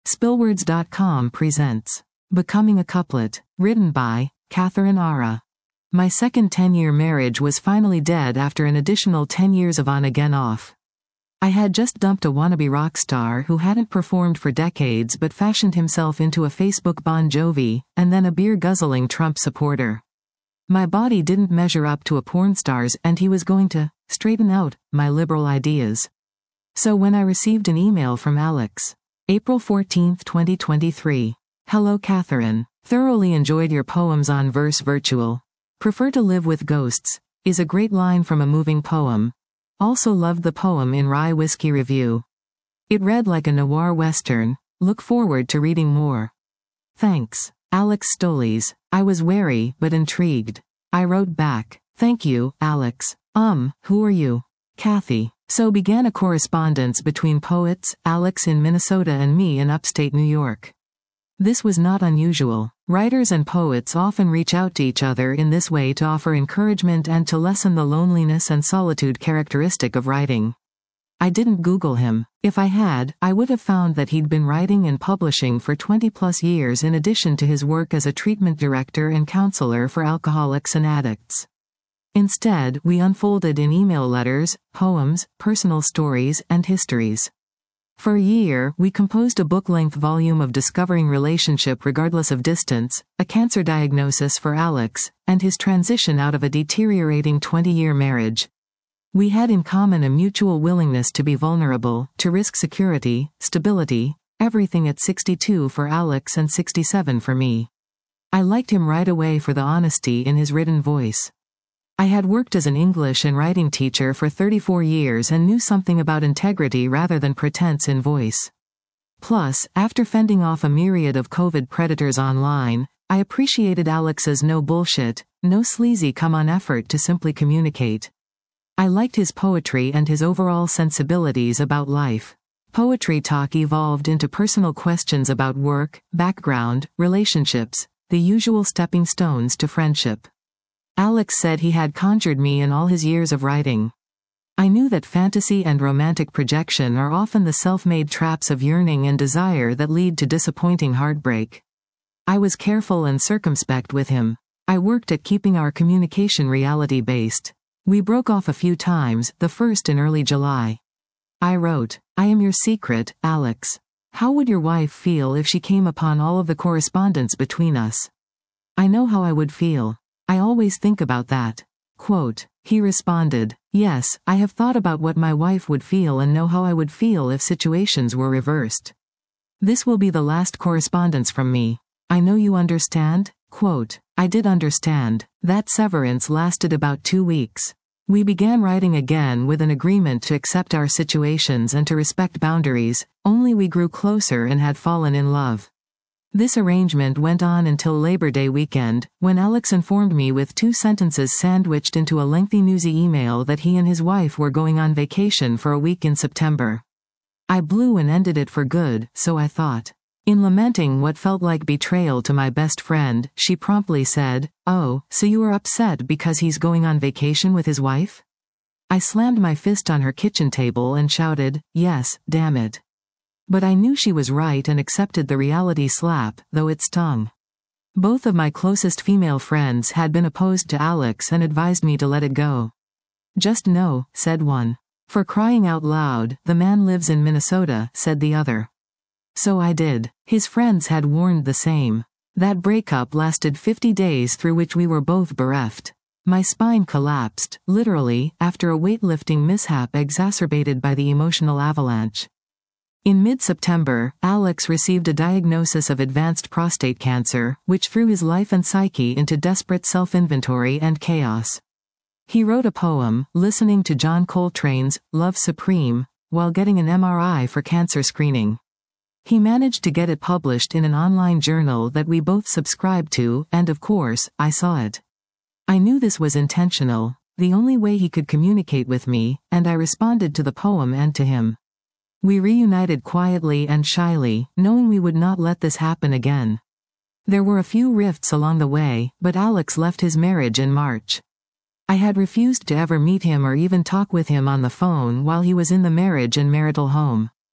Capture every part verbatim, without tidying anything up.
Spillwords dot com presents Becoming a Couplet, written by Catherine Ara. My second ten-year marriage was finally dead after an additional ten years of on-again off. I had just dumped a wannabe rock star who hadn't performed for decades but fashioned himself into a Facebook Bon Jovi, and then a beer-guzzling Trump supporter. My body didn't measure up to a porn star's, and he was going to straighten out my liberal ideas. So when I received an email from Alex, April fourteenth, twenty twenty-three. Hello Catherine. Thoroughly enjoyed your poems on Verse Virtual. Prefer to live with ghosts, is a great line from a moving poem. Also loved the poem in Rye Whiskey Review. It read like a noir western. Look forward to reading more. Thanks. Alex Stoles. I was wary but intrigued. I wrote back, thank you, Alex. Um, who are you? Kathy. So began a correspondence between poets, Alex in Minnesota and me in upstate New York. This was not unusual. Writers and poets often reach out to each other in this way to offer encouragement and to lessen the loneliness and solitude characteristic of writing. I didn't Google him. If I had, I would have found that he'd been writing and publishing for twenty plus years in addition to his work as a treatment director and counselor for alcoholics and addicts. Instead, we unfolded in email letters, poems, personal stories, and histories. For a year, we composed a book-length volume of Discovering Relationship Regardless of Distance, a cancer diagnosis for Alex, and his transition out of a deteriorating twenty-year marriage. We had in common a mutual willingness to be vulnerable, to risk security, stability, everything at sixty-two for Alex and sixty-seven for me. I liked him right away for the honesty in his written voice. I had worked as an English and writing teacher for thirty-four years and knew something about integrity rather than pretense in voice. Plus, after fending off a myriad of COVID predators online, I appreciated Alex's no bullshit, no sleazy come-on effort to simply communicate. I liked his poetry and his overall sensibilities about life. Poetry talk evolved into personal questions about work, background, relationships, the usual stepping stones to friendship. Alex said he had conjured me in all his years of writing. I knew that fantasy and romantic projection are often the self-made traps of yearning and desire that lead to disappointing heartbreak. I was careful and circumspect with him. I worked at keeping our communication reality-based. We broke off a few times, the first in early July. I wrote, I am your secret, Alex. How would your wife feel if she came upon all of the correspondence between us? I know how I would feel. I always think about that. Quote, he responded, yes, I have thought about what my wife would feel and know how I would feel if situations were reversed. This will be the last correspondence from me. I know you understand? Quote, I did understand. That severance lasted about two weeks. We began writing again with an agreement to accept our situations and to respect boundaries, only we grew closer and had fallen in love. This arrangement went on until Labor Day weekend, when Alex informed me with two sentences sandwiched into a lengthy newsy email that he and his wife were going on vacation for a week in September. I blew and ended it for good, so I thought. In lamenting what felt like betrayal to my best friend, she promptly said, oh, so you are upset because he's going on vacation with his wife? I slammed my fist on her kitchen table and shouted, yes, damn it. But I knew she was right and accepted the reality slap, though it stung. Both of my closest female friends had been opposed to Alex and advised me to let it go. Just no, said one. For crying out loud, the man lives in Minnesota, said the other. So I did. His friends had warned the same. That breakup lasted fifty days through which we were both bereft. My spine collapsed, literally, after a weightlifting mishap exacerbated by the emotional avalanche. In mid-September, Alex received a diagnosis of advanced prostate cancer, which threw his life and psyche into desperate self-inventory and chaos. He wrote a poem, listening to John Coltrane's Love Supreme, while getting an M R I for cancer screening. He managed to get it published in an online journal that we both subscribed to, and of course, I saw it. I knew this was intentional, the only way he could communicate with me, and I responded to the poem and to him. We reunited quietly and shyly, knowing we would not let this happen again. There were a few rifts along the way, but Alex left his marriage in March. I had refused to ever meet him or even talk with him on the phone while he was in the marriage and marital home.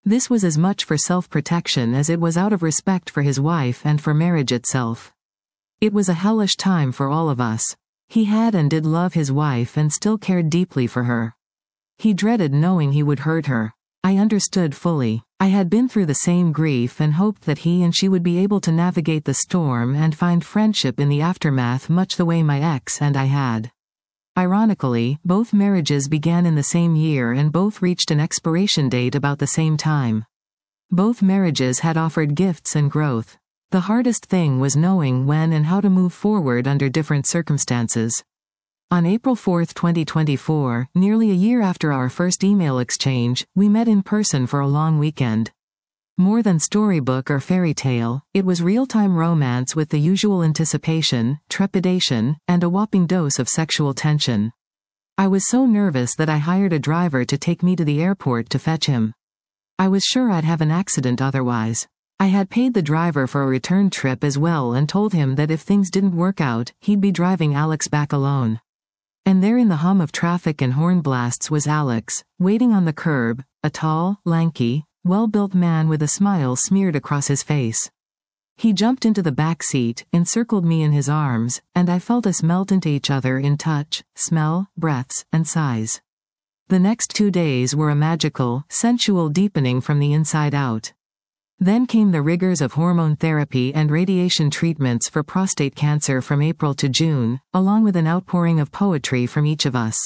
This was as much for self-protection as it was out of respect for his wife and for marriage itself. It was a hellish time for all of us. He had and did love his wife and still cared deeply for her. He dreaded knowing he would hurt her. I understood fully. I had been through the same grief and hoped that he and she would be able to navigate the storm and find friendship in the aftermath much the way my ex and I had. Ironically, both marriages began in the same year and both reached an expiration date about the same time. Both marriages had offered gifts and growth. The hardest thing was knowing when and how to move forward under different circumstances. On April fourth, twenty twenty-four, nearly a year after our first email exchange, we met in person for a long weekend. More than storybook or fairy tale, it was real-time romance with the usual anticipation, trepidation, and a whopping dose of sexual tension. I was so nervous that I hired a driver to take me to the airport to fetch him. I was sure I'd have an accident otherwise. I had paid the driver for a return trip as well and told him that if things didn't work out, he'd be driving Alex back alone. And there in the hum of traffic and horn blasts was Alex, waiting on the curb, a tall, lanky, well-built man with a smile smeared across his face. He jumped into the back seat, encircled me in his arms, and I felt us melt into each other in touch, smell, breaths, and sighs. The next two days were a magical, sensual deepening from the inside out. Then came the rigors of hormone therapy and radiation treatments for prostate cancer from April to June, along with an outpouring of poetry from each of us.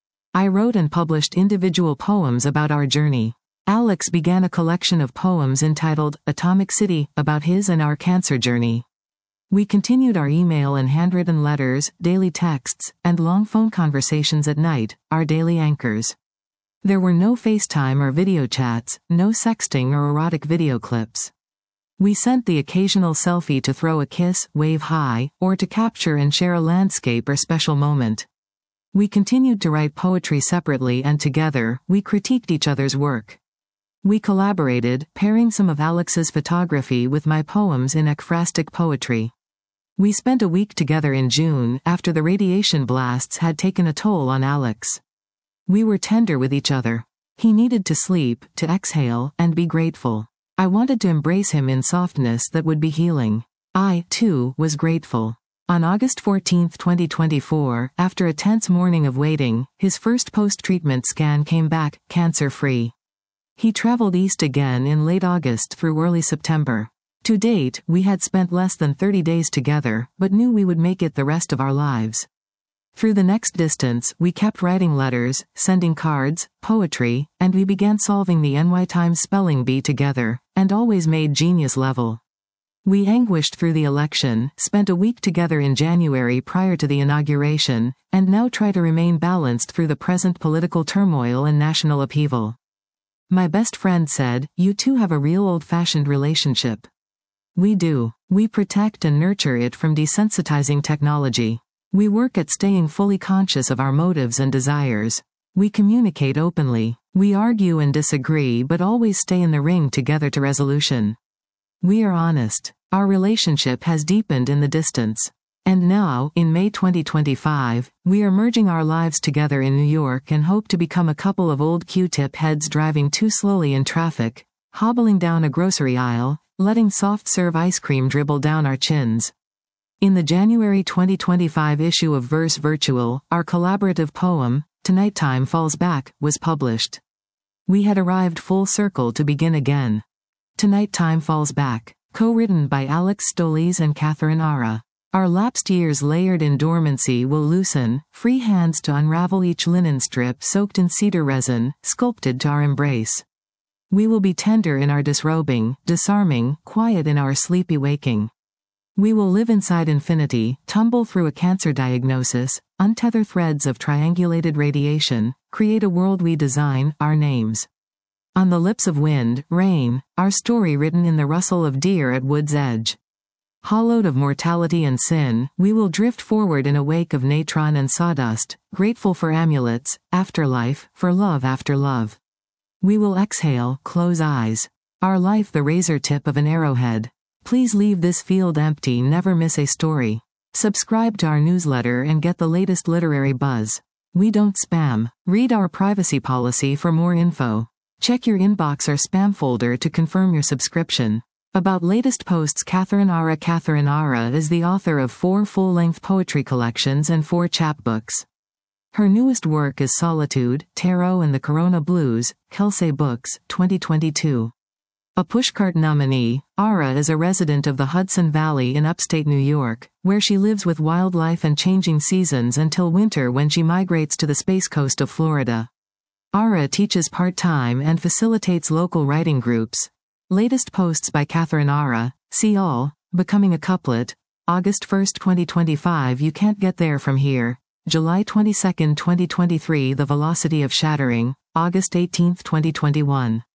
I wrote and published individual poems about our journey. Alex began a collection of poems entitled Atomic City, about his and our cancer journey. We continued our email and handwritten letters, daily texts, and long phone conversations at night, our daily anchors. There were no FaceTime or video chats, no sexting or erotic video clips. We sent the occasional selfie to throw a kiss, wave hi, or to capture and share a landscape or special moment. We continued to write poetry separately and together, we critiqued each other's work. We collaborated, pairing some of Alex's photography with my poems in ekphrastic poetry. We spent a week together in June, after the radiation blasts had taken a toll on Alex. We were tender with each other. He needed to sleep, to exhale, and be grateful. I wanted to embrace him in softness that would be healing. I, too, was grateful. On August fourteenth, twenty twenty-four, after a tense morning of waiting, his first post-treatment scan came back, cancer-free. He traveled east again in late August through early September. To date, we had spent less than thirty days together, but knew we would make it the rest of our lives. Through the next distance, we kept writing letters, sending cards, poetry, and we began solving the N Y Times spelling bee together, and always made genius level. We anguished through the election, spent a week together in January prior to the inauguration, and now try to remain balanced through the present political turmoil and national upheaval. My best friend said, "You two have a real old-fashioned relationship." We do. We protect and nurture it from desensitizing technology. We work at staying fully conscious of our motives and desires. We communicate openly. We argue and disagree but always stay in the ring together to resolution. We are honest. Our relationship has deepened in the distance. And now, in May twenty twenty-five, we are merging our lives together in New York and hope to become a couple of old Q-tip heads driving too slowly in traffic, hobbling down a grocery aisle, letting soft-serve ice cream dribble down our chins. In the January twenty twenty-five issue of Verse Virtual, our collaborative poem, Tonight Time Falls Back, was published. We had arrived full circle to begin again. Tonight Time Falls Back, co-written by Alex Stoles and Catherine Ara. Our lapsed years layered in dormancy will loosen, free hands to unravel each linen strip soaked in cedar resin, sculpted to our embrace. We will be tender in our disrobing, disarming, quiet in our sleepy waking. We will live inside infinity, tumble through a cancer diagnosis, untether threads of triangulated radiation, create a world we design, our names. On the lips of wind, rain, our story written in the rustle of deer at wood's edge. Hollowed of mortality and sin, we will drift forward in a wake of natron and sawdust, grateful for amulets, afterlife, for love after love. We will exhale, close eyes. Our life the razor tip of an arrowhead. Please leave this field empty, never miss a story. Subscribe to our newsletter and get the latest literary buzz. We don't spam. Read our privacy policy for more info. Check your inbox or spam folder to confirm your subscription. About latest posts. Catherine Ara. Catherine Ara is the author of four full-length poetry collections and four chapbooks. Her newest work is Solitude, Tarot and the Corona Blues, Kelsey Books, twenty twenty-two. A Pushcart nominee, Ara is a resident of the Hudson Valley in upstate New York, where she lives with wildlife and changing seasons until winter when she migrates to the Space Coast of Florida. Ara teaches part-time and facilitates local writing groups. Latest posts by Catherine Ara, see all, Becoming a Couplet, August first twenty twenty-five. You Can't Get There From Here, July twenty-second twenty twenty-three. The Velocity of Shattering, August eighteenth twenty twenty-one.